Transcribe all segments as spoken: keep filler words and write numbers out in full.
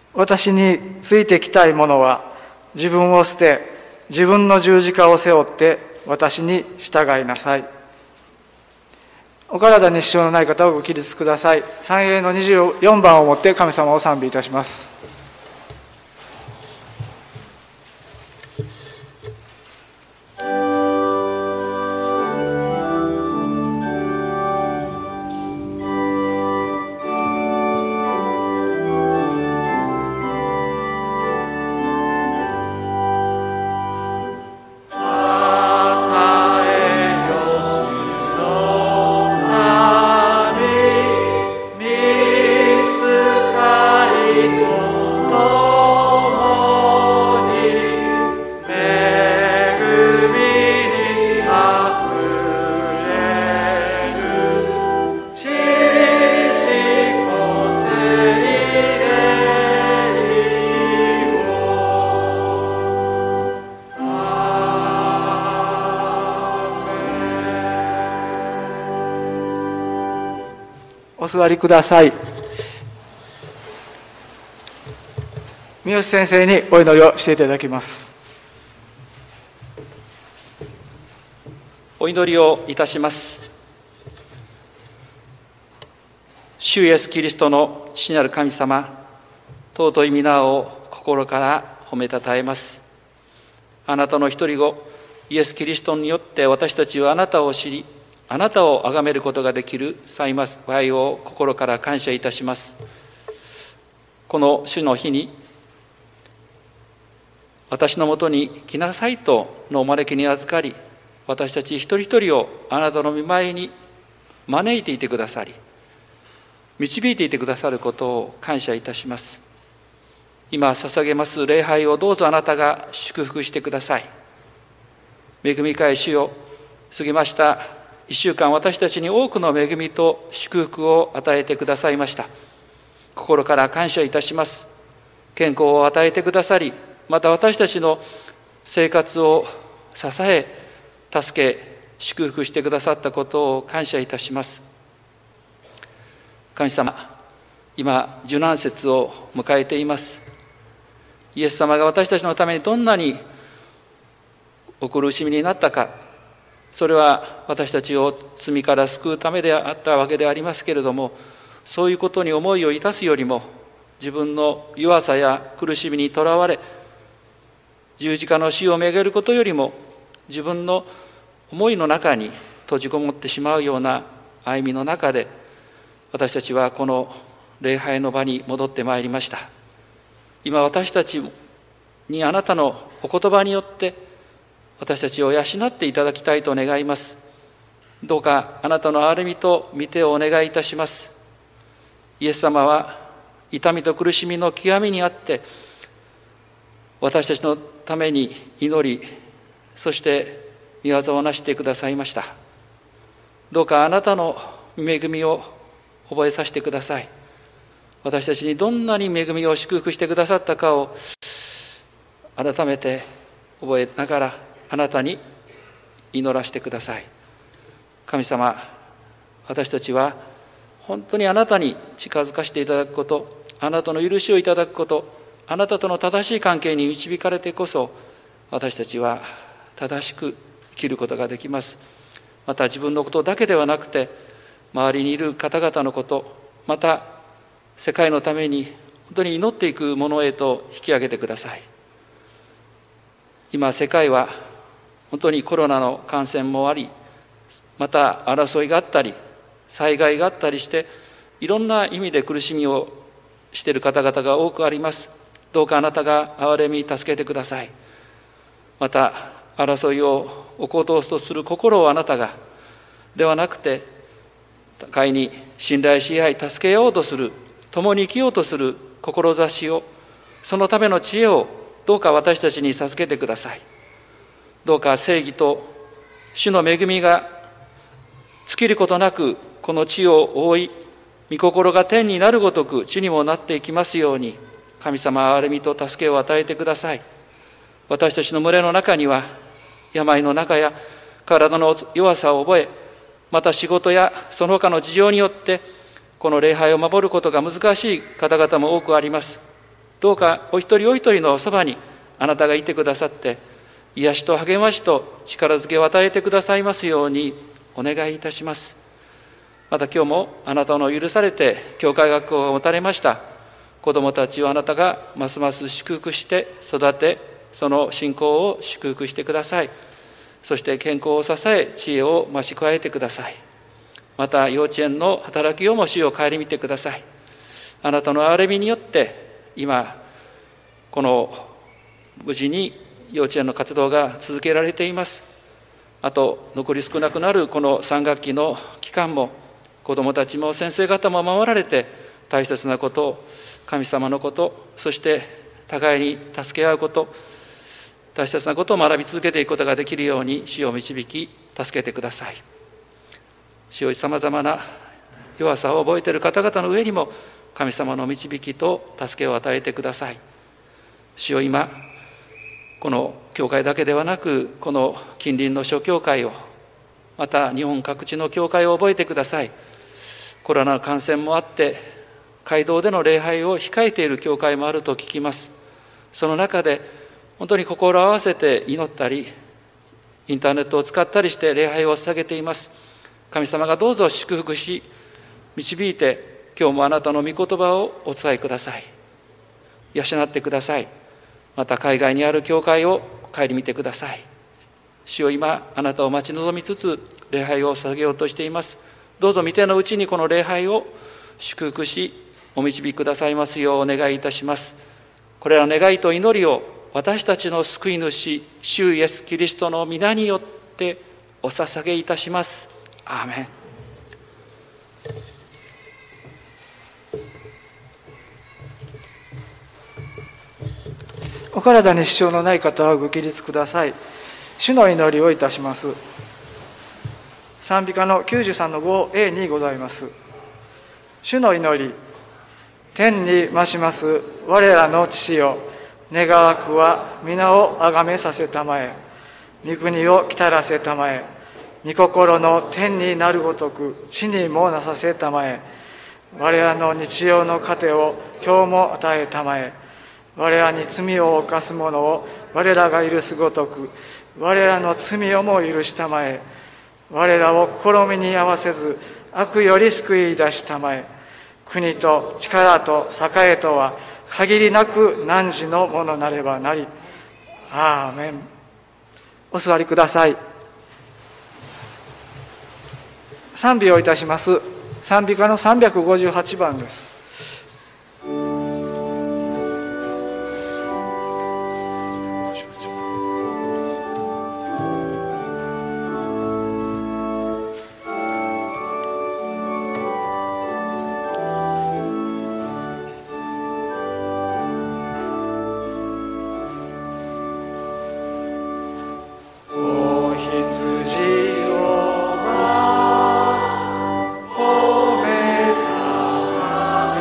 私についてきたい者は自分を捨て、自分の十字架を背負って私に従いなさい。お体に支障のない方はご起立ください。三永のにじゅうよんばんをもって神様を賛美いたします。お座りください。三好先生にお祈りをしていただきます。 お祈りをいたします。主イエスキリストの父なる神様、尊い皆を心から褒めたたえます。あなたの一人子イエスキリストによって私たちはあなたを知り、あなたを崇めることができる幸いを心から感謝いたします。この主の日に、私のもとに来なさいとのお招きに預かり、私たち一人一人をあなたの御前に招いていてくださり、導いていてくださることを感謝いたします。今捧げます礼拝をどうぞあなたが祝福してください。恵み深い主よ、過ぎました一週間、私たちに多くの恵みと祝福を与えてくださいました。心から感謝いたします。健康を与えてくださり、また私たちの生活を支え、助け、祝福してくださったことを感謝いたします。神様、今受難節を迎えています。イエス様が私たちのためにどんなにお苦しみになったか、それは私たちを罪から救うためであったわけでありますけれども、そういうことに思いを致すよりも、自分の弱さや苦しみにとらわれ、十字架の死をめぐることよりも、自分の思いの中に閉じこもってしまうような歩みの中で、私たちはこの礼拝の場に戻ってまいりました。今私たちにあなたのお言葉によって私たちを養っていただきたいと願います。どうかあなたの憐れみと御手をお願いいたします。イエス様は痛みと苦しみの極みにあって私たちのために祈り、そして御業をなしてくださいました。どうかあなたの恵みを覚えさせてください。私たちにどんなに恵みを祝福してくださったかを改めて覚えながらあなたに祈らせてください。神様、私たちは本当にあなたに近づかせていただくこと、あなたの許しをいただくこと、あなたとの正しい関係に導かれてこそ、私たちは正しく生きることができます。また自分のことだけではなくて、周りにいる方々のこと、また世界のために本当に祈っていくものへと引き上げてください。今世界は本当にコロナの感染もあり、また争いがあったり災害があったりして、いろんな意味で苦しみをしている方々が多くあります。どうかあなたが憐れみ助けてください。また争いを起こうとする心をあなたがではなくて、互いに信頼し合い助けようとする、共に生きようとする志を、そのための知恵をどうか私たちに授けてください。どうか正義と主の恵みが尽きることなくこの地を覆い、御心が天になるごとく地にもなっていきますように、神様憐れみと助けを与えてください。私たちの群れの中には病の中や体の弱さを覚え、また仕事やその他の事情によってこの礼拝を守ることが難しい方々も多くあります。 どうかお一人お一人のそばにあなたがいてくださって、癒しと励ましと力づけを与えてくださいますようにお願いいたします。また今日もあなたの許されて教会学校を持たれました子どもたちをあなたがますます祝福して育て、その信仰を祝福してください。そして健康を支え、知恵を増し加えてください。また幼稚園の働きをも主を顧みてください。あなたの憐れみによって今この無事に幼稚園の活動が続けられています。あと残り少なくなるこのさん学期の期間も、子どもたちも先生方も守られて、大切なこと、神様のこと、そして互いに助け合うこと、大切なことを学び続けていくことができるように主を導き助けてください。主よ、さまざまな弱さを覚えている方々の上にも神様の導きと助けを与えてください。主よ、今この教会だけではなく、この近隣の諸教会を、また日本各地の教会を覚えてください。コロナの感染もあって街道での礼拝を控えている教会もあると聞きます。その中で本当に心を合わせて祈ったり、インターネットを使ったりして礼拝を捧げています。神様がどうぞ祝福し導いて、今日もあなたの御言葉をお伝えください。養ってください。また海外にある教会を顧みてください。主よ、今あなたを待ち望みつつ礼拝を捧げようとしています。どうぞ御手のうちにこの礼拝を祝福しお導きくださいますようお願いいたします。これらの願いと祈りを私たちの救い主主イエスキリストの皆によってお捧げいたします。アーメン。 お体に支障のない方はご起立ください。主の祈りをいたします。賛美歌のきゅうじゅうさんのごエー にございます。主の祈り。天に増します我らの父よ、願わくは皆をあがめさせたまえ、御国を来たらせたまえ、御心の天になるごとく地にもなさせたまえ、我らの日曜の糧を今日も与えたまえ、我らに罪を犯す者を我らが許すごとく我らの罪をも許したまえ、我らを試みに合わせず悪より救い出したまえ、国と力と栄とは限りなく汝のものなればなり。アーメン。お座りください。賛美をいたします。賛美歌のさんびゃくごじゅうはちばんです。 「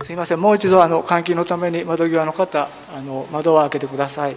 すいません、もう一度あの換気のために窓際の方、あの窓を開けてください。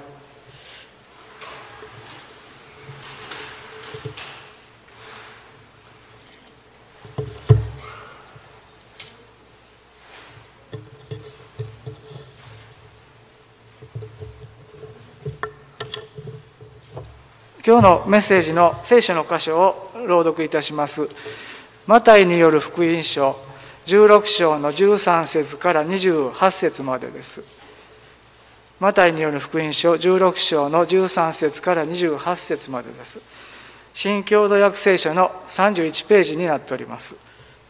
今日のメッセージの聖書の箇所を朗読いたします。マタイによる福音書じゅうろく章のじゅうさん節からにじゅうはち節までです。マタイによる福音書じゅうろく章のじゅうさん節からにじゅうはち節までです。新共同訳聖書のさんじゅういちページになっております。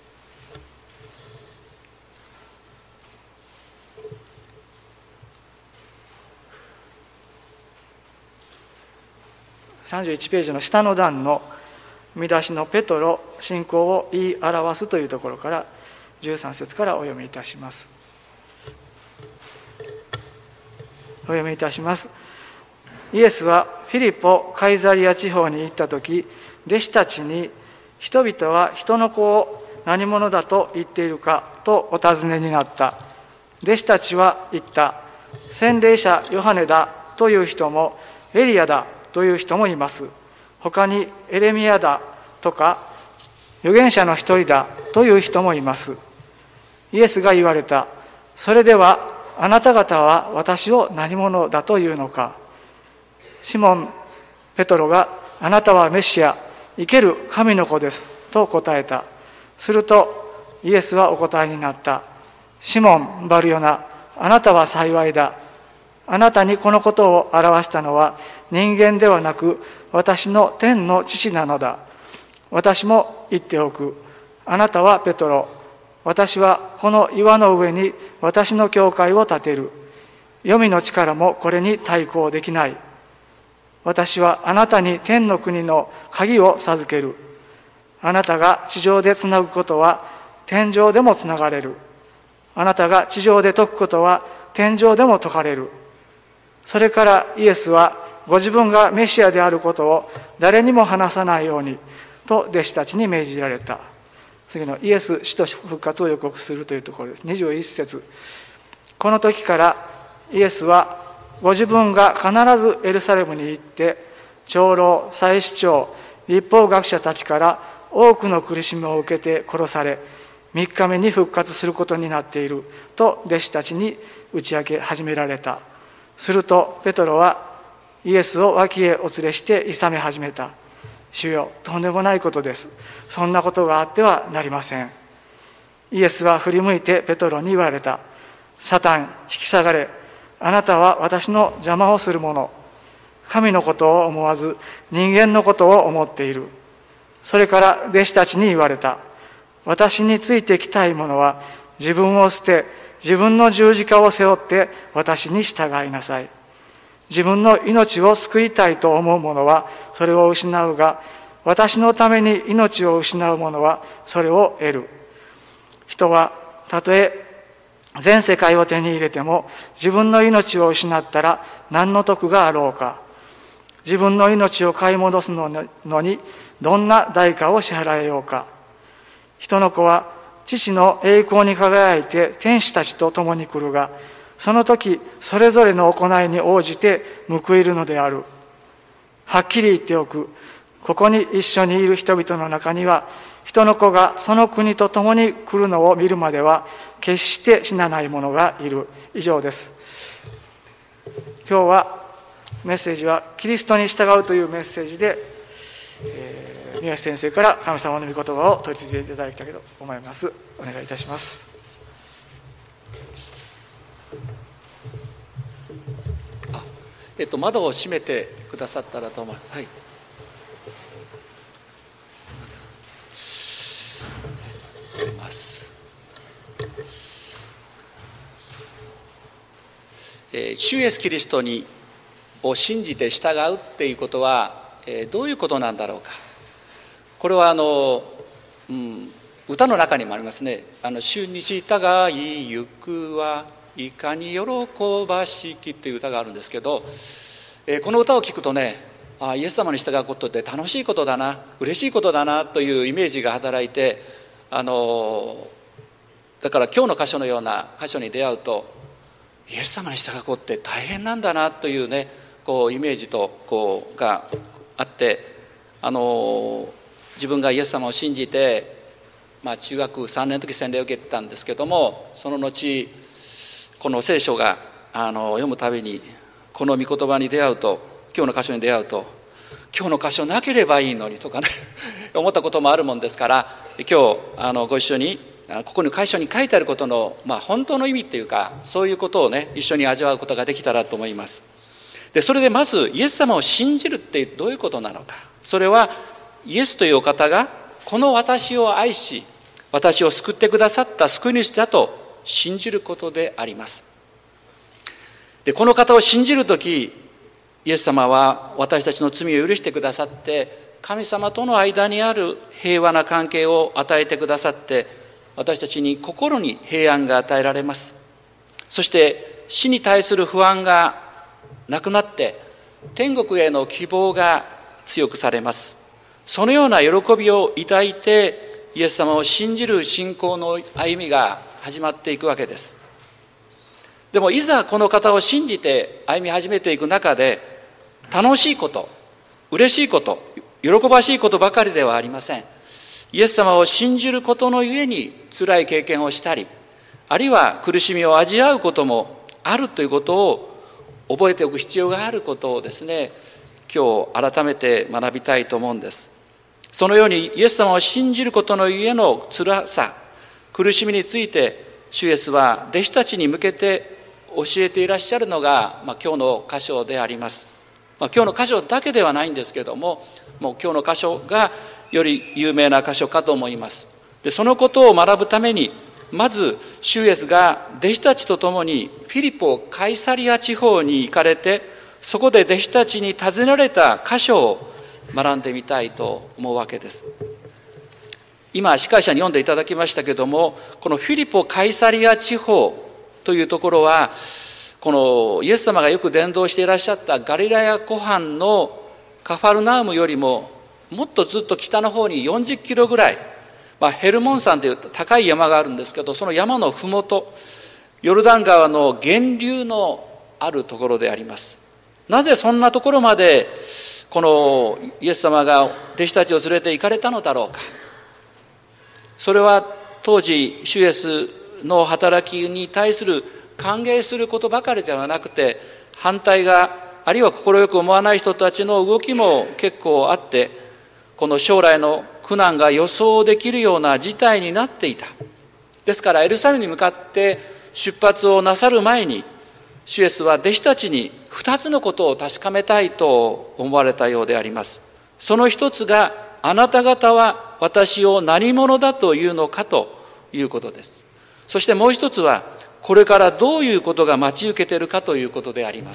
さんじゅういちページの下の段の見出しのペトロ信仰を言い表すというところからじゅうさん節からお読みいたします。お読みいたします。イエスはフィリポ・カイザリア地方に行った時、弟子たちに人々は人の子を何者だと言っているかとお尋ねになった。弟子たちは言った。洗礼者ヨハネだという人もエリアだという人もいます。他にエレミヤだとか預言者の一人だという人もいます。イエスが言われた。それではあなた方は私を何者だというのか。シモン・ペトロがあなたはメシア、生ける神の子ですと答えた。するとイエスはお答えになった。シモン・バルヨナ、あなたは幸いだ。あなたにこのことを表したのは人間ではなく私の天の父なのだ。私も言っておく。あなたはペトロ。私はこの岩の上に私の教会を建てる。黄泉の力もこれに対抗できない。私はあなたに天の国の鍵を授ける。あなたが地上でつなぐことは天上でもつながれる。あなたが地上で解くことは天上でも解かれる。それからイエスはご自分がメシアであることを誰にも話さないようにと弟子たちに命じられた。次のイエス死と復活を予告するというところです。にじゅういち節。この時からイエスはご自分が必ずエルサレムに行って長老、祭司長、律法学者たちから多くの苦しみを受けて殺されみっかめに復活することになっていると弟子たちに打ち明け始められた。するとペトロはイエスを脇へお連れしていさめ始めた。主よ、とんでもないことです。そんなことがあってはなりません。イエスは振り向いてペトロに言われた。サタン、引き下がれ。あなたは私の邪魔をする者。神のことを思わず人間のことを思っている。それから弟子たちに言われた。私についてきたい者は自分を捨て自分の十字架を背負って私に従いなさい。自分の命を救いたいと思う者はそれを失うが、私のために命を失う者はそれを得る。人はたとえ全世界を手に入れても自分の命を失ったら何の得があろうか。自分の命を買い戻すのにどんな代価を支払えようか。人の子は父の栄光に輝いて天使たちと共に来るが、その時それぞれの行いに応じて報いるのである。はっきり言っておく。ここに一緒にいる人々の中には、人の子がその国と共に来るのを見るまでは決して死なない者がいる。以上です。今日はメッセージはキリストに従うというメッセージで、えー、宮下先生から神様の御言葉を取り次いでいただきたいと思います。お願いいたします。 あ、えっと、窓を閉めてくださったらと思います。はい。えー、主イエスキリストにを信じて従うっていうことは、えー、どういうことなんだろうか。これはあの、うん、歌の中にもありますね。あの主に従い行くはいかに喜ばしきっていう歌があるんですけど、えー、この歌を聞くとね、あ、イエス様に従うことって楽しいことだな、嬉しいことだなというイメージが働いて、あのだから今日の箇所のような箇所に出会うと、イエス様に従うって大変なんだなというね、こうイメージとこうがあって、あの自分がイエス様を信じて、まあ、中学さんねんの時洗礼を受けてたんですけども、その後この聖書があの読むたびにこの御言葉に出会うと、今日の箇所に出会うと、今日の箇所なければいいのにとかね思ったこともあるもんですから、今日あのご一緒にここの箇所に書いてあることの、まあ、本当の意味っていうか、そういうことをね一緒に味わうことができたらと思います。でそれでまずイエス様を信じるってどういうことなのか。それはイエスというお方がこの私を愛し、私を救ってくださった救い主だと信じることであります。でこの方を信じるとき、イエス様は私たちの罪を許してくださって、神様との間にある平和な関係を与えてくださって、私たちに心に平安が与えられます。そして死に対する不安がなくなって、天国への希望が強くされます。そのような喜びを抱いて、イエス様を信じる信仰の歩みが始まっていくわけです。でもいざこの方を信じて歩み始めていく中で、楽しいこと、嬉しいこと、喜ばしいことばかりではありません。イエス様を信じることのゆえに辛い経験をしたり、あるいは苦しみを味わうこともあるということを覚えておく必要があることをですね、今日改めて学びたいと思うんです。そのようにイエス様を信じることのゆえの辛さ、苦しみについて、主イエスは弟子たちに向けて教えていらっしゃるのが、まあ、今日の箇所であります。まあ、今日の箇所だけではないんですけれども、もう今日の箇所がより有名な箇所かと思います。でそのことを学ぶために、まず主イエスが弟子たちと共にフィリポ・カイサリア地方に行かれて、そこで弟子たちに尋ねられた箇所を学んでみたいと思うわけです。今司会者に読んでいただきましたけれども、このフィリポ・カイサリア地方というところは、このイエス様がよく伝道していらっしゃったガリラヤ湖畔のカファルナウムよりももっとずっと北の方によんじゅっキロぐらい、まあ、ヘルモン山という高い山があるんですけど、その山のふもと、ヨルダン川の源流のあるところであります。なぜそんなところまでこのイエス様が弟子たちを連れて行かれたのだろうか。それは当時主イエスの働きに対する歓迎することばかりではなくて、反対が、あるいは快く思わない人たちの動きも結構あって、この将来の苦難が予想できるような事態になっていた。ですからエルサレムに向かって出発をなさる前に、主イエスは弟子たちに二つのことを確かめたいと思われたようであります。その一つが、あなた方は私を何者だというのかということです。そしてもう一つは、これからどういうことが待ち受けているかということであります。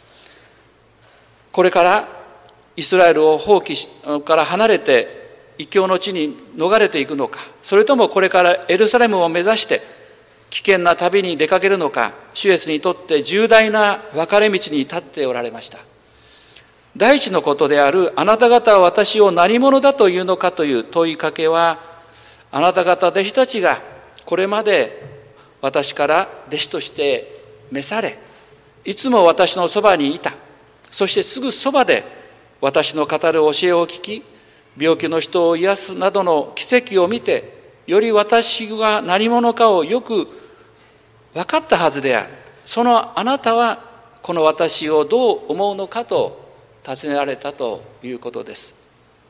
これからイスラエルを放棄しから離れて異教の地に逃れていくのか、それともこれからエルサレムを目指して危険な旅に出かけるのか、主イエスにとって重大な分かれ道に立っておられました。第一のことである、あなた方は私を何者だというのかという問いかけは、あなた方弟子たちがこれまで私から弟子として召され、いつも私のそばにいた。そしてすぐそばで私の語る教えを聞き、病気の人を癒すなどの奇跡を見て、より私が何者かをよく分かったはずである。そのあなたはこの私をどう思うのかと尋ねられたということです。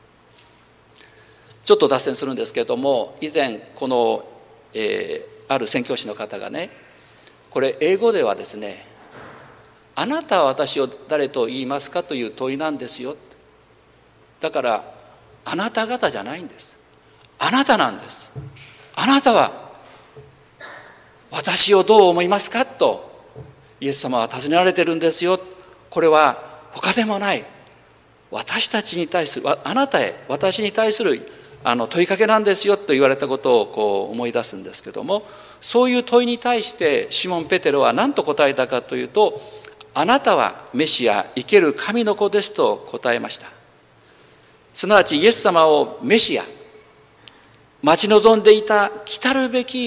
ちょっと脱線するんですけれども、以前この、えーある宣教師の方がね、これ英語ではですね、あなたは私を誰と言いますかという問いなんですよ。だからあなた方じゃないんです。あなたなんです。あなたは私をどう思いますかとイエス様は尋ねられてるんですよ。これは他でもない私たちに対する、あなたへ、私に対するあの問いかけなんですよと言われたことをこう思い出すんですけども、そういう問いに対してシモン・ペテロは何と答えたかというと、あなたはメシア、生ける神の子ですと答えました。すなわちイエス様をメシア、待ち望んでいた来たるべき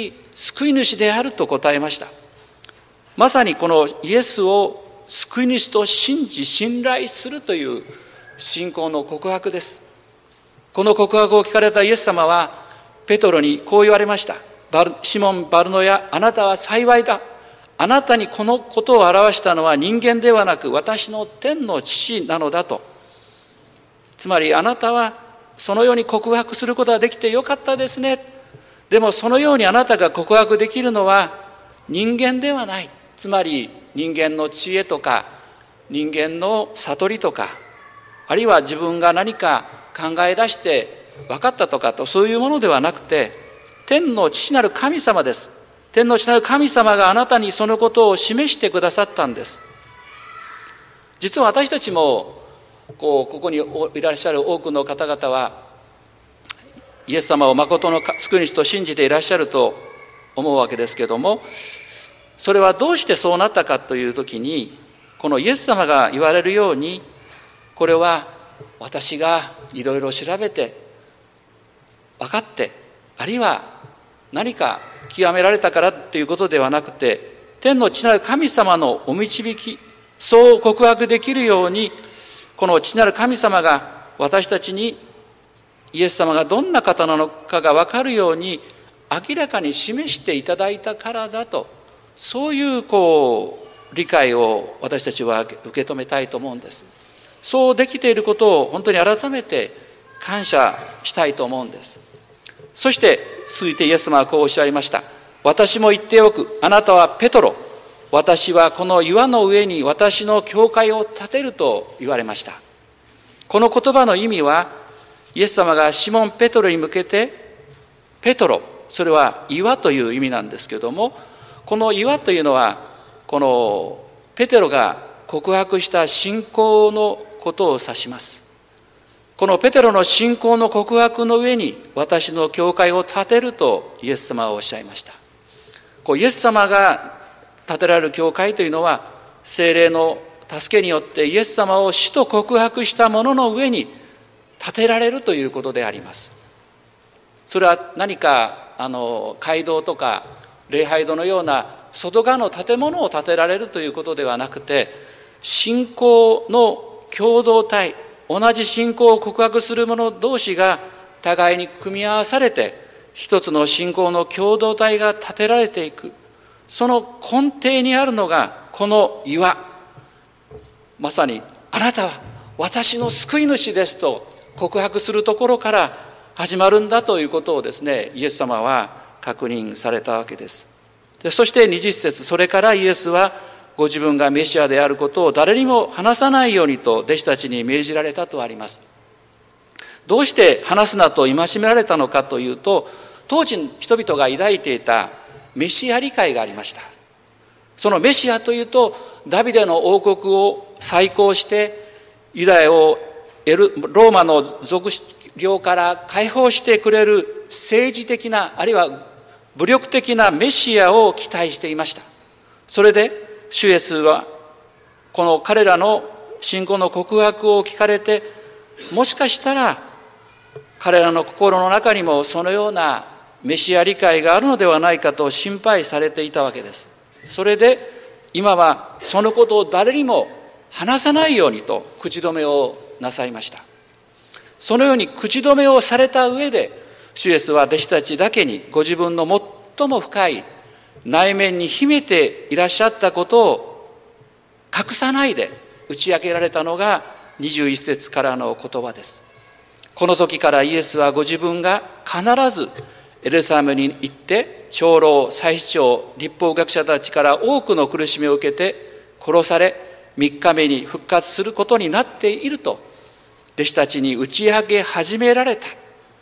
救い主であると答えました。まさにこのイエスを救い主と信じ信頼するという信仰の告白です。この告白を聞かれたイエス様はペトロにこう言われました。バルシモン・バルノヤ、あなたは幸いだ。あなたにこのことを表したのは人間ではなく私の天の父なのだと。つまりあなたはそのように告白することができてよかったですね。でもそのようにあなたが告白できるのは人間ではない。つまり人間の知恵とか人間の悟りとか、あるいは自分が何か考え出して分かったとかと、そういうものではなくて、天の父なる神様です。天の父なる神様があなたにそのことを示してくださったんです。実は私たちもこうここにいらっしゃる多くの方々はイエス様を誠の救い主と信じていらっしゃると思うわけですけれども、それはどうしてそうなったかというときに、このイエス様が言われるように、これは私がいろいろ調べて分かって、あるいは何か極められたからということではなくて、天の父なる神様のお導き、そう告白できるように、この父なる神様が私たちにイエス様がどんな方なのかが分かるように明らかに示していただいたからだと、そういうこう理解を私たちは受け止めたいと思うんです。そうできていることを本当に改めて感謝したいと思うんです。そして続いてイエス様はこうおっしゃいました。私も言っておく、あなたはペトロ、私はこの岩の上に私の教会を建てると言われました。この言葉の意味は、イエス様がシモン・ペトロに向けて、ペトロ、それは岩という意味なんですけれども、この岩というのはこのペテロが告白した信仰のことを指します。このペテロの信仰の告白の上に私の教会を建てるとイエス様はおっしゃいました。こうイエス様が建てられる教会というのは、聖霊の助けによってイエス様を死と告白したものの上に建てられるということであります。それは何かあの街道とか礼拝堂のような外側の建物を建てられるということではなくて、信仰の共同体、同じ信仰を告白する者同士が互いに組み合わされて一つの信仰の共同体が建てられていく。その根底にあるのがこの岩、まさにあなたは私の救い主ですと告白するところから始まるんだということをですね、イエス様は確認されたわけです。でそしてにじゅっ節、それからイエスはご自分がメシアであることを誰にも話さないようにと弟子たちに命じられたとあります。どうして話すなと戒められたのかというと、当時人々が抱いていたメシア理解がありました。そのメシアというと、ダビデの王国を再興してユダヤをローマの属領から解放してくれる政治的な、あるいは武力的なメシアを期待していました。それで主イエスはこの彼らの信仰の告白を聞かれて、もしかしたら彼らの心の中にもそのようなメシア理解があるのではないかと心配されていたわけです。それで今はそのことを誰にも話さないようにと口止めをなさいました。そのように口止めをされた上で、主イエスは弟子たちだけにご自分の最も深い内面に秘めていらっしゃったことを隠さないで打ち明けられたのがにじゅういち節からの言葉です。この時からイエスはご自分が必ずエルサレムに行って長老、祭司長、律法学者たちから多くの苦しみを受けて殺され、みっかめに復活することになっていると弟子たちに打ち明け始められた。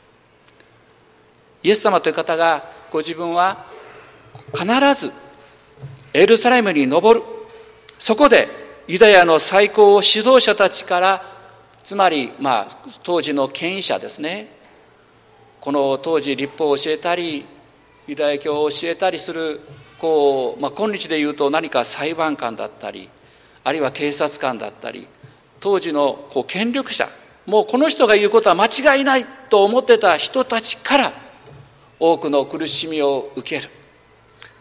イエス様という方がご自分は必ずエルサレムに登る。そこでユダヤの最高指導者たちから、つまりまあ当時の権威者ですね、この当時律法を教えたりユダヤ教を教えたりするこう、まあ、今日で言うと何か裁判官だったり、あるいは警察官だったり、当時のこう権力者、もうこの人が言うことは間違いないと思ってた人たちから多くの苦しみを受ける。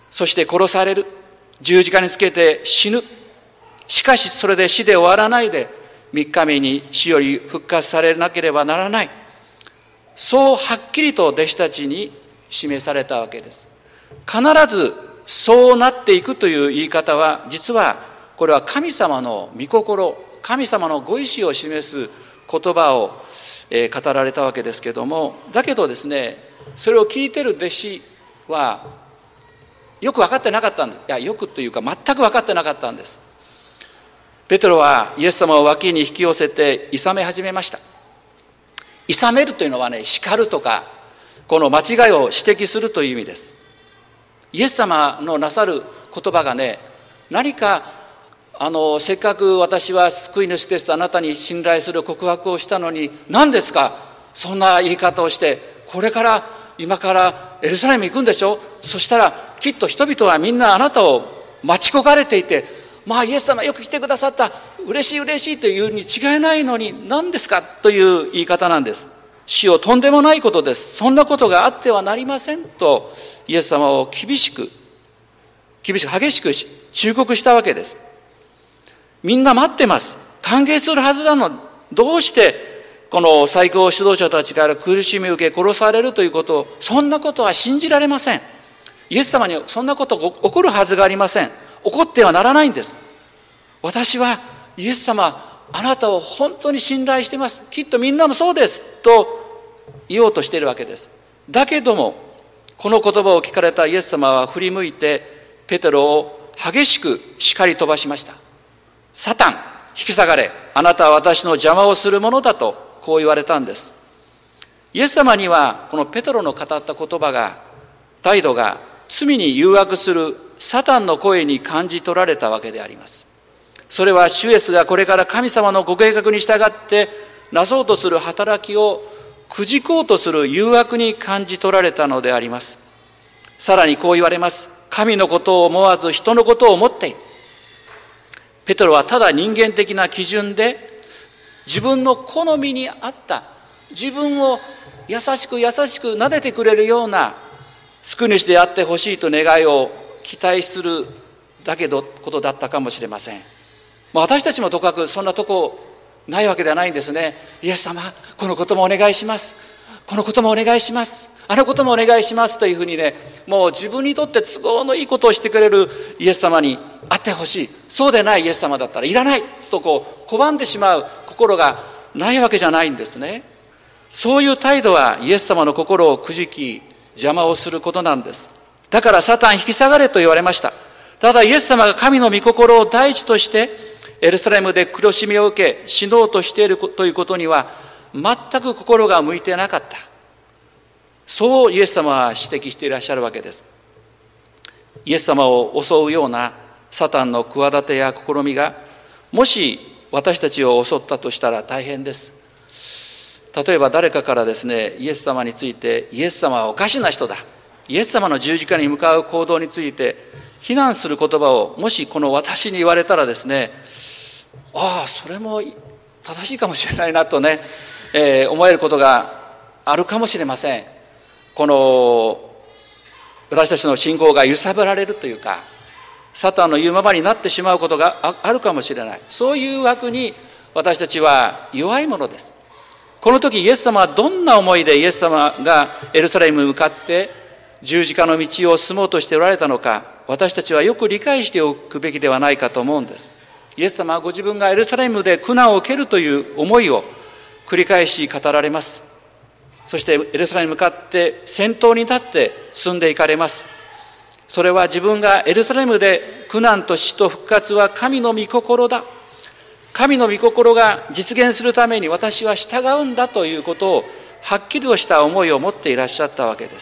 そして殺される。十字架につけて死ぬ。しかしそれで死で終わらないで、三日目に死より復活されなければならない。そうはっきりと弟子たちに示されたわけです。必ずそうなっていくという言い方は、実はこれは神様の御心、神様のご意志を示す言葉を語られたわけですけれども、だけどですね、それを聞いてる弟子はよく分かってなかったんです。いや、よくというか全く分かってなかったんです。ペテロはイエス様を脇に引き寄せて諌め始めました。諌めるというのはね、叱るとか、この間違いを指摘するという意味です。イエス様のなさる言葉がね、何かあのせっかく私は救い主ですとあなたに信頼する告白をしたのに、何ですかそんな言い方をして、これから今からエルサレム行くんでしょ。そしたらきっと人々はみんなあなたを待ち焦がれていて、まあイエス様よく来てくださった、嬉しい嬉しいというに違いないのに、何ですかという言い方なんです。死をとんでもないことです。そんなことがあってはなりませんとイエス様を厳しく厳しく激しく忠告したわけです。みんな待ってます。歓迎するはずなの。どうしてこの最高指導者たちから苦しみを受け殺されるということを、そんなことは信じられません。イエス様にそんなことが起こるはずがありません。起こってはならないんです。私はイエス様、あなたを本当に信頼しています。きっとみんなもそうですと言おうとしているわけです。だけどもこの言葉を聞かれたイエス様は振り向いてペテロを激しく叱り飛ばしました。サタン、引き下がれ。あなたは私の邪魔をするものだとこう言われたんです。イエス様にはこのペテロの語った言葉が、態度が罪に誘惑するサタンの声に感じ取られたわけであります。それは主イエスがこれから神様のご計画に従ってなそうとする働きをくじこうとする誘惑に感じ取られたのであります。さらにこう言われます。神のことを思わず人のことを思っている。ペテロはただ人間的な基準で自分の好みに合った、自分を優しく優しく撫でてくれるような救い主であってほしいと願いを期待するだけのことだったかもしれません。まあ、私たちもとかくそんなとこないわけではないんですね。イエス様、このこともお願いします。このこともお願いします。あのこともお願いしますというふうにね、もう自分にとって都合のいいことをしてくれるイエス様に会ってほしい。そうでないイエス様だったらいらないとこう拒んでしまう心がないわけじゃないんですね。そういう態度はイエス様の心をくじき邪魔をすることなんです。だからサタン引き下がれと言われました。ただイエス様が神の御心を第一としてエルサレムで苦しみを受け死のうとしているということには全く心が向いてなかった。そうイエス様は指摘していらっしゃるわけです。イエス様を襲うようなサタンの企てや試みがもし私たちを襲ったとしたら大変です。例えば誰かからですね、イエス様について、イエス様はおかしな人だ、イエス様の十字架に向かう行動について非難する言葉をもしこの私に言われたらですね、ああそれも正しいかもしれないなとね、えー、思えることがあるかもしれません。この私たちの信仰が揺さぶられるというか、サタンの言うままになってしまうことがあるかもしれない。そういう枠に私たちは弱いものです。この時イエス様はどんな思いでイエス様がエルサレムに向かって十字架の道を進もうとしておられたのか、私たちはよく理解しておくべきではないかと思うんです。イエス様はご自分がエルサレムで苦難を受けるという思いを繰り返し語られます。そしてエルサレムに向かって先頭に立って進んでいかれます。それは自分がエルサレムで苦難と死と復活は神の御心だ、神の御心が実現するために私は従うんだということをはっきりとした思いを持っていらっしゃったわけです。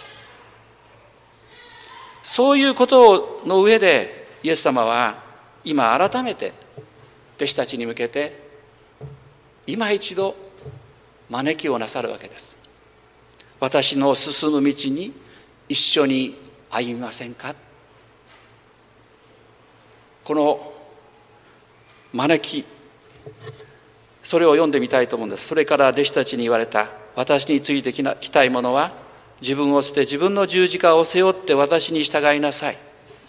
そういうことの上でイエス様は今改めて弟子たちに向けて今一度招きをなさるわけです。私の進む道に一緒に歩みませんか。この招き、それを読んでみたいと思うんです。それから弟子たちに言われた、私についてきたいものは自分を捨て自分の十字架を背負って私に従いなさい。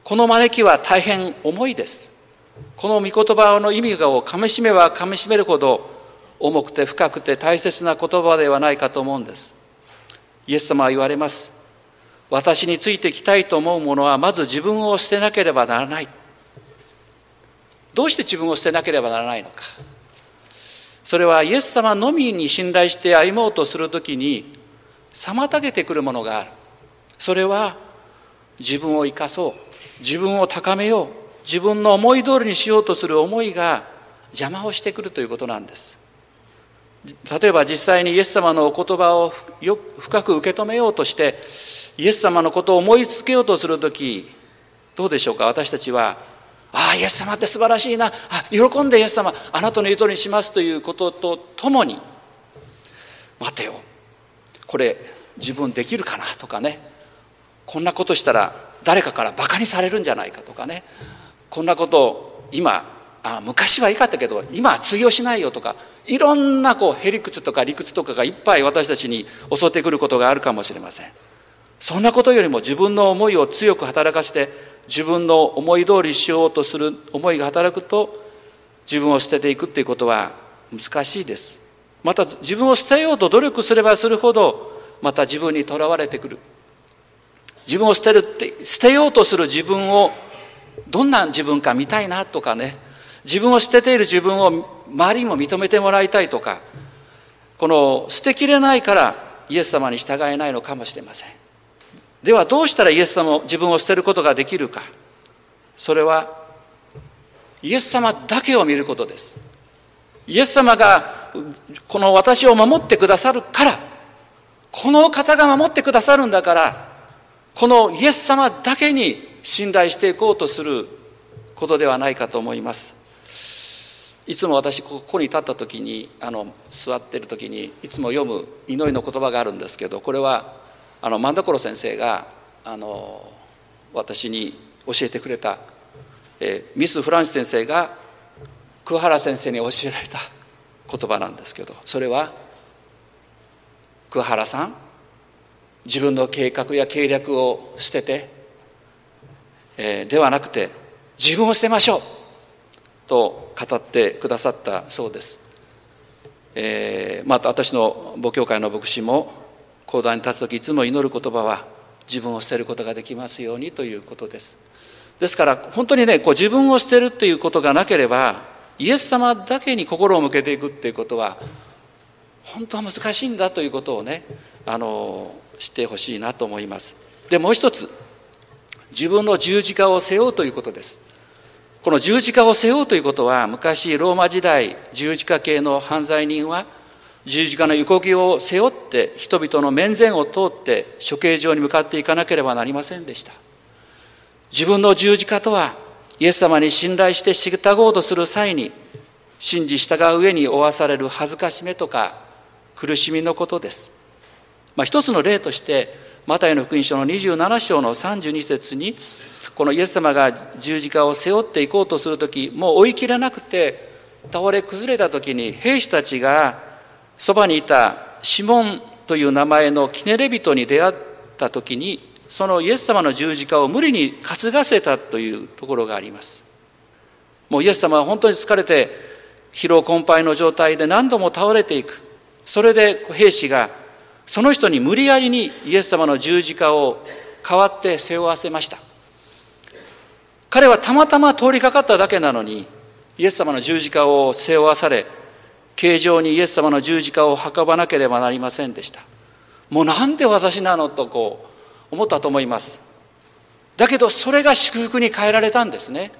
この招きは大変重いです。この御言葉の意味をかみしめばかみしめるほど重くて深くて大切な言葉ではないかと思うんです。イエス様は言われます。私についてきたいと思う者はまず自分を捨てなければならない。どうして自分を捨てなければならないのか。それはイエス様のみに信頼して歩もうとするときに妨げてくるものがある。それは自分を生かそう、自分を高めよう、自分の思い通りにしようとする思いが邪魔をしてくるということなんです。例えば実際にイエス様のお言葉をよ深く受け止めようとしてイエス様のことを思いつけようとするとき、どうでしょうか。私たちはああイエス様って素晴らしいな、あ喜んでイエス様あなたの言う通りにしますということとともに、待てよこれ自分できるかなとかね、こんなことしたら誰かからバカにされるんじゃないかとかね、こんなことを今あ昔はいいかったけど今は通用しないよとか、いろんなこうへりくつとか理屈とかがいっぱい私たちに襲ってくることがあるかもしれません。そんなことよりも自分の思いを強く働かせて自分の思い通りしようとする思いが働くと自分を捨てていくっていうことは難しいです。また自分を捨てようと努力すればするほどまた自分にとらわれてくる。自分を捨てるって捨てようとする自分をどんな自分か見たいなとかね、自分を捨てている自分を周りにも認めてもらいたいとか、この捨てきれないからイエス様に従えないのかもしれません。ではどうしたらイエス様を自分を捨てることができるか。それはイエス様だけを見ることです。イエス様がこの私を守ってくださるから、この方が守ってくださるんだから、このイエス様だけに信頼していこうとすることではないかと思います。いつも私ここに立った時にあの座っている時にいつも読む祈りの言葉があるんですけど、これはあの万田所先生があの私に教えてくれた、えー、ミス・フランシス先生が桑原先生に教えられた言葉なんですけど、それは桑原さん、自分の計画や計略を捨てて、えー、ではなくて自分を捨てましょうと語ってくださったそうです。えー、また私の母教会の牧師も講談に立つときいつも祈る言葉は自分を捨てることができますようにということです。ですから本当にね、こう自分を捨てるっていうことがなければイエス様だけに心を向けていくっていうことは本当は難しいんだということをね、あの知ってほしいなと思います。でもう一つ、自分の十字架を背負うということです。この十字架を背負うということは、昔ローマ時代十字架系の犯罪人は十字架の横木を背負って人々の面前を通って処刑場に向かっていかなければなりませんでした。自分の十字架とはイエス様に信頼して従おうとする際に信じ従う上に負わされる恥ずかしめとか苦しみのことです。まあ、一つの例としてマタイの福音書のにじゅうなな章のさんじゅうに節にこのイエス様が十字架を背負っていこうとするとき、もう追い切れなくて倒れ崩れたときに兵士たちがそばにいたシモンという名前のキネレ人に出会ったときに、そのイエス様の十字架を無理に担がせたというところがあります。もうイエス様は本当に疲れて疲労困憊の状態で何度も倒れていく。それで兵士がその人に無理やりにイエス様の十字架を代わって背負わせました。彼はたまたま通りかかっただけなのにイエス様の十字架を背負わされ、刑場にイエス様の十字架を運ばなければなりませんでした。もうなんで私なのとこう思ったと思います。だけどそれが祝福に変えられたんですね。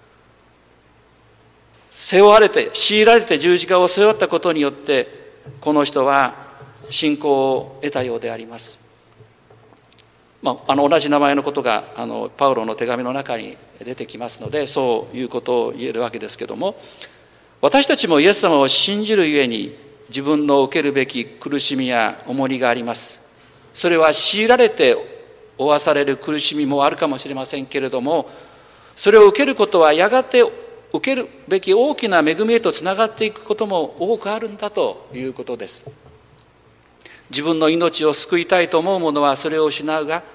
背負われて強いられて十字架を背負ったことによってこの人は信仰を得たようであります。まあ、あの同じ名前のことがあのパウロの手紙の中に出てきますのでそういうことを言えるわけですけども、私たちもイエス様を信じるゆえに自分の受けるべき苦しみや重荷があります。それは強いられて負わされる苦しみもあるかもしれませんけれども、それを受けることはやがて受けるべき大きな恵みへとつながっていくことも多くあるんだということです。自分の命を救いたいと思う者はそれを失うが、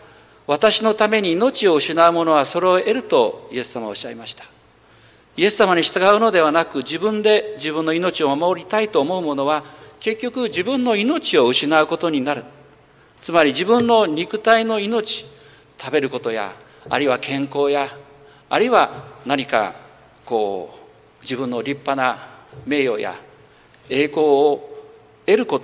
私のために命を失う者はそれを得るとイエス様はおっしゃいました。イエス様に従うのではなく、自分で自分の命を守りたいと思う者は結局自分の命を失うことになる。つまり自分の肉体の命、食べることや、あるいは健康や、あるいは何かこう自分の立派な名誉や栄光を得ること、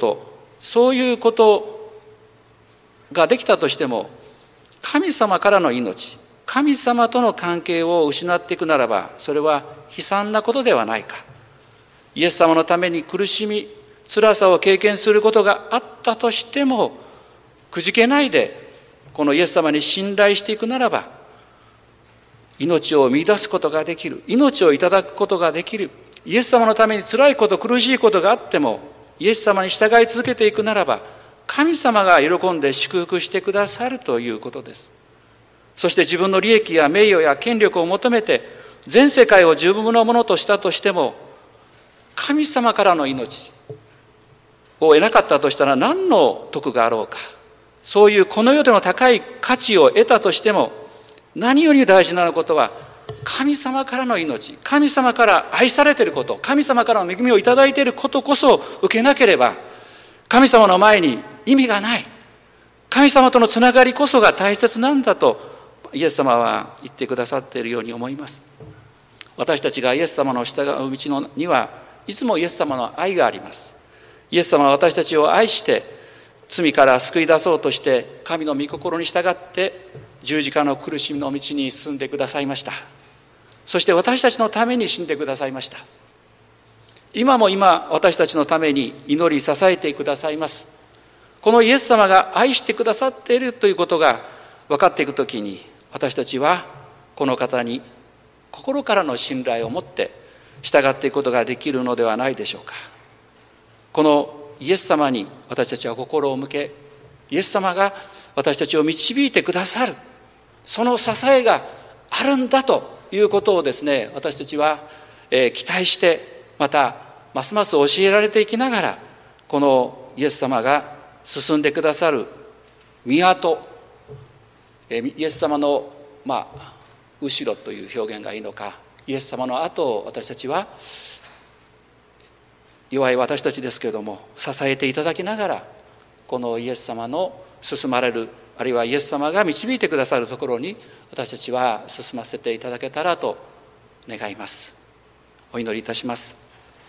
そういうことができたとしても、神様からの命、神様との関係を失っていくならば、それは悲惨なことではないか。イエス様のために苦しみ、辛さを経験することがあったとしても、くじけないでこのイエス様に信頼していくならば、命を見出すことができる、命をいただくことができる。イエス様のために辛いこと、苦しいことがあっても、イエス様に従い続けていくならば、神様が喜んで祝福してくださるということです。そして自分の利益や名誉や権力を求めて全世界を自分のものとしたとしても、神様からの命を得なかったとしたら何の得があろうか。そういうこの世での高い価値を得たとしても、何より大事なことは神様からの命、神様から愛されていること、神様からの恵みをいただいていることこそ受けなければ、神様の前に意味がない。神様とのつながりこそが大切なんだとイエス様は言ってくださっているように思います。私たちがイエス様の従う道のにはいつもイエス様の愛があります。イエス様は私たちを愛して罪から救い出そうとして神の御心に従って十字架の苦しみの道に進んでくださいました。そして私たちのために死んでくださいました。今も今私たちのために祈り支えてくださいます。このイエス様が愛してくださっているということが分かっていくときに、私たちはこの方に心からの信頼を持って従っていくことができるのではないでしょうか。このイエス様に私たちは心を向け、イエス様が私たちを導いてくださる、その支えがあるんだということをですね、私たちは、えー、期待して、またますます教えられていきながら、このイエス様が進んでくださる御後、イエス様の、まあ、後ろという表現がいいのか、イエス様の後を私たちは、弱い私たちですけれども支えていただきながら、このイエス様の進まれる、あるいはイエス様が導いてくださるところに私たちは進ませていただけたらと願います。お祈りいたします。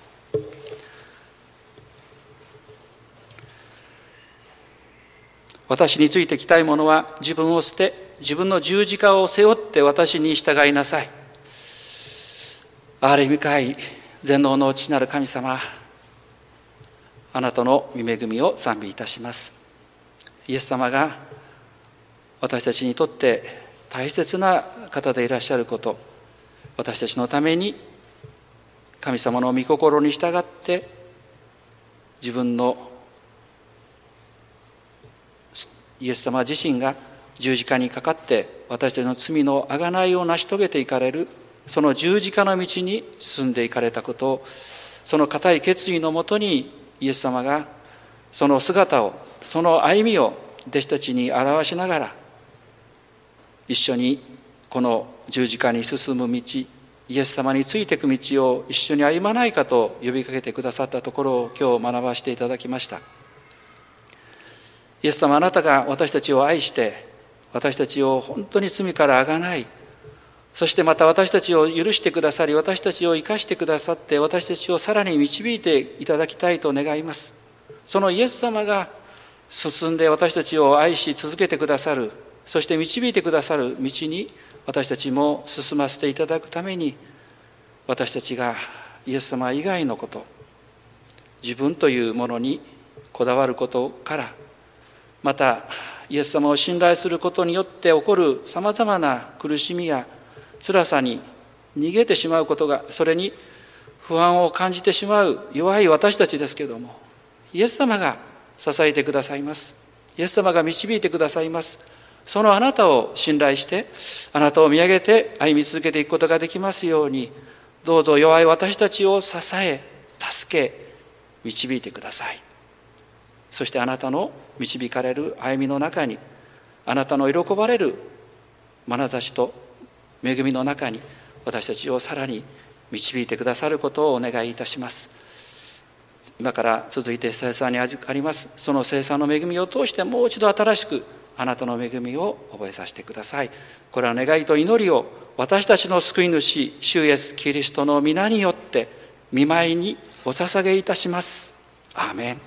私についてきたいものは、自分を捨て自分の十字架を背負って私に従いなさい。憐れみ深い全能の父なる神様、あなたの御恵みを賛美いたします。イエス様が私たちにとって大切な方でいらっしゃること、私たちのために神様の御心に従って自分のイエス様自身が十字架にかかって私たちの罪の贖いを成し遂げていかれる、その十字架の道に進んでいかれたことを、その固い決意のもとにイエス様がその姿を、その歩みを弟子たちに表しながら、一緒にこの十字架に進む道、イエス様についていく道を一緒に歩まないかと呼びかけてくださったところを今日学ばせていただきました。イエス様、あなたが私たちを愛して私たちを本当に罪からあがない、そしてまた私たちを許してくださり、私たちを生かしてくださって、私たちをさらに導いていただきたいと願います。そのイエス様が進んで私たちを愛し続けてくださる、そして導いてくださる道に私たちも進ませていただくために、私たちがイエス様以外のこと、自分というものにこだわることから、またイエス様を信頼することによって起こるさまざまな苦しみや辛さに逃げてしまうことが、それに不安を感じてしまう弱い私たちですけれども、イエス様が支えてくださいます。イエス様が導いてくださいます。そのあなたを信頼して、あなたを見上げて歩み続けていくことができますように、どうぞ弱い私たちを支え、助け、導いてください。そしてあなたの導かれる歩みの中に、 あなたの喜ばれる眼差しと恵みの中に私たちをさらに導いてくださることをお願いいたします。今から続いて聖餐に預かります。その聖餐の恵みを通してもう一度新しくあなたの恵みを覚えさせてください。これは願いと祈りを私たちの救い主主イエスキリストの皆によって御前にお捧げいたします。アーメン。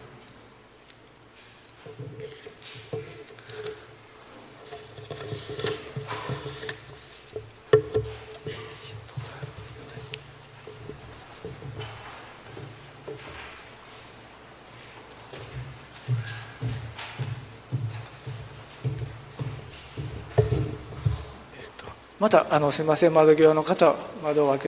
またあのすみません、窓際の方窓を開け